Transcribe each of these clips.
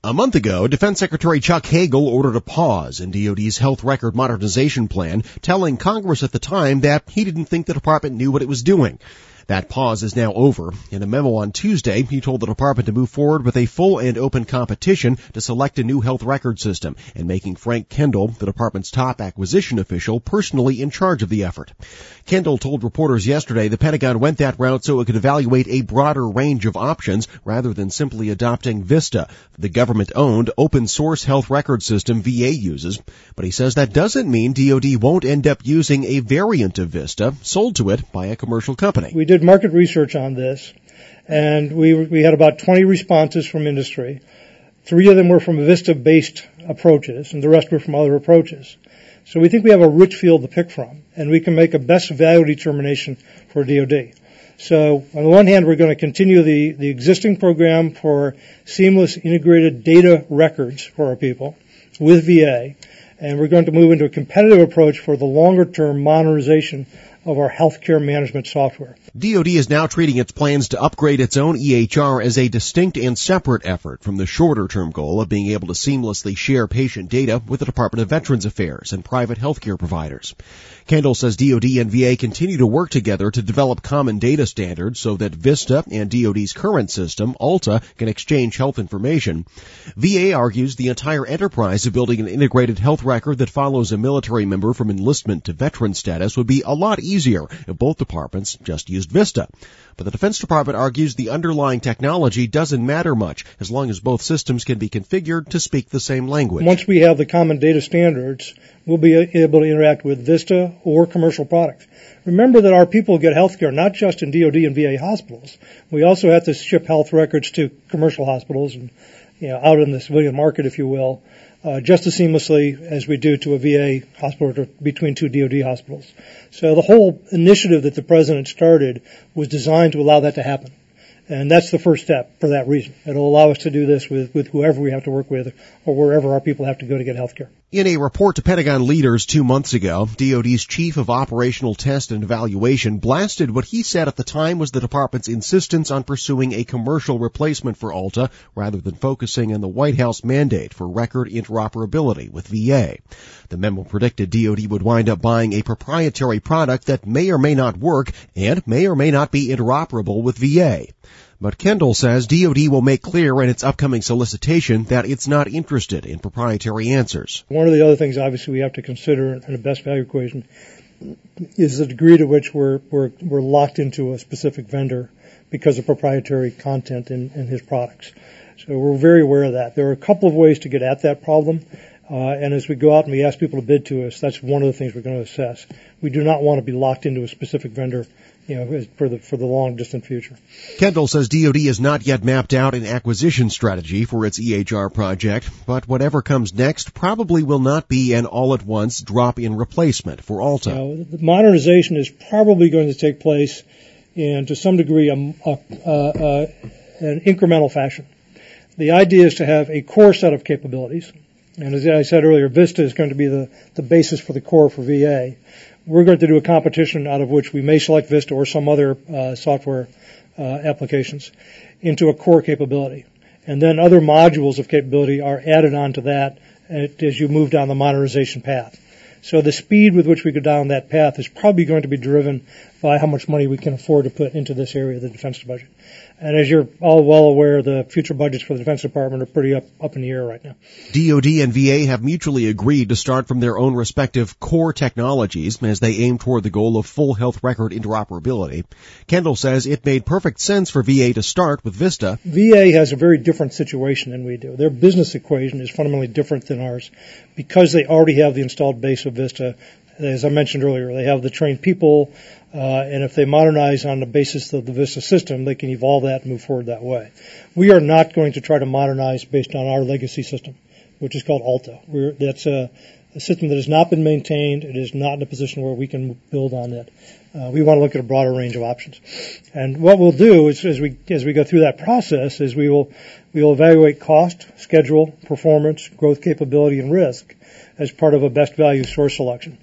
A month ago, Defense Secretary Chuck Hagel ordered a pause in DoD's health record modernization plan, telling Congress at the time that he didn't think the department knew what it was doing. That pause is now over. In a memo on Tuesday, he told the department to move forward with a full and open competition to select a new health record system, and making Frank Kendall, the department's top acquisition official, personally in charge of the effort. Kendall told reporters yesterday the Pentagon went that route so it could evaluate a broader range of options rather than simply adopting VISTA, the government-owned open-source health record system VA uses. But he says that doesn't mean DoD won't end up using a variant of VISTA sold to it by a commercial company. We did market research on this, and we had about 20 responses from industry. 3 of them were from VISTA-based approaches, and the rest were from other approaches. So we think we have a rich field to pick from, and we can make a best value determination for DoD. So on the one hand, we're going to continue the existing program for seamless integrated data records for our people with VA, and we're going to move into a competitive approach for the longer-term modernization of our healthcare management software. DoD is now treating its plans to upgrade its own EHR as a distinct and separate effort from the shorter-term goal of being able to seamlessly share patient data with the Department of Veterans Affairs and private healthcare providers. Kendall says DoD and VA continue to work together to develop common data standards so that VISTA and DoD's current system, ALTA, can exchange health information. VA argues the entire enterprise of building an integrated health record that follows a military member from enlistment to veteran status would be a lot easier if both departments just used VISTA. But the Defense Department argues the underlying technology doesn't matter much as long as both systems can be configured to speak the same language. Once we have the common data standards, we'll be able to interact with VISTA or commercial products. Remember that our people get health care not just in DoD and VA hospitals. We also have to ship health records to commercial hospitals and out in the civilian market, if you will, just as seamlessly as we do to a VA hospital or between 2 DoD hospitals. So the whole initiative that the President started was designed to allow that to happen. And that's the first step for that reason. It'll allow us to do this with whoever we have to work with or wherever our people have to go to get health care. In a report to Pentagon leaders 2 months ago, DoD's Chief of Operational Test and Evaluation blasted what he said at the time was the department's insistence on pursuing a commercial replacement for ALTA rather than focusing on the White House mandate for record interoperability with VA. The memo predicted DoD would wind up buying a proprietary product that may or may not work and may or may not be interoperable with VA. But Kendall says DoD will make clear in its upcoming solicitation that it's not interested in proprietary answers. One of the other things, obviously, we have to consider in a best value equation is the degree to which we're locked into a specific vendor because of proprietary content in his products. So we're very aware of that. There are a couple of ways to get at that problem. And as we go out and we ask people to bid to us, that's one of the things we're going to assess. We do not want to be locked into a specific vendor, for the long distant future. Kendall says DoD has not yet mapped out an acquisition strategy for its EHR project, but whatever comes next probably will not be an all-at-once drop-in replacement for ALTA. The modernization is probably going to take place in, to some degree, an incremental fashion. The idea is to have a core set of capabilities. And as I said earlier, VISTA is going to be the basis for the core for VA. We're going to do a competition out of which we may select VISTA or some other software applications into a core capability. And then other modules of capability are added on to that as you move down the modernization path. So the speed with which we go down that path is probably going to be driven by how much money we can afford to put into this area of the defense budget. And as you're all well aware, the future budgets for the Defense Department are pretty up in the air right now. DoD and VA have mutually agreed to start from their own respective core technologies as they aim toward the goal of full health record interoperability. Kendall says it made perfect sense for VA to start with VISTA. VA has a very different situation than we do. Their business equation is fundamentally different than ours because they already have the installed base of VISTA. As I mentioned earlier, they have the trained people, and if they modernize on the basis of the VISTA system, they can evolve that and move forward that way. We are not going to try to modernize based on our legacy system, which is called ALTA. That's a system that has not been maintained. It is not in a position where we can build on it. We want to look at a broader range of options. And what we'll do is, as we go through that process, is we will evaluate cost, schedule, performance, growth capability, and risk as part of a best value source selection.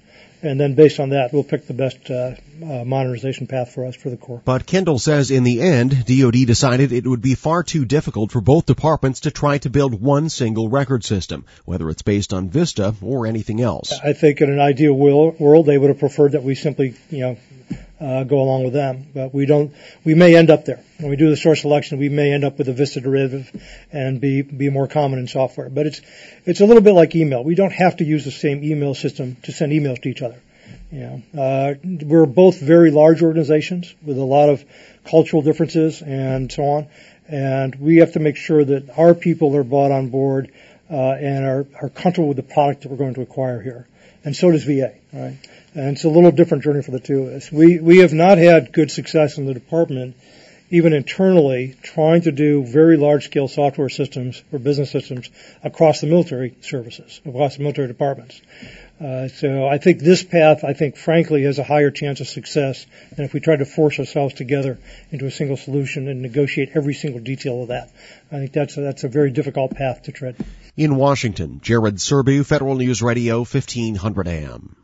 and then based on that, we'll pick the best modernization path for us for the Corps. But Kendall says in the end, DoD decided it would be far too difficult for both departments to try to build one single record system, whether it's based on Vista or anything else. I think in an ideal world, they would have preferred that we simply, go along with them. But we don't. We may end up there. When we do the source selection, we may end up with a Vista derivative and be more common in software. But it's a little bit like email. We don't have to use the same email system to send emails to each other. We're both very large organizations with a lot of cultural differences and so on, and we have to make sure that our people are brought on board and are comfortable with the product that we're going to acquire here. And so does VA, right? And it's a little different journey for the two of us. We have not had good success in the department, even internally, trying to do very large-scale software systems or business systems across the military services, across the military departments. So I think this path, frankly, has a higher chance of success than if we tried to force ourselves together into a single solution and negotiate every single detail of that. I think that's a very difficult path to tread. In Washington, Jared Serbu, Federal News Radio, 1500 AM.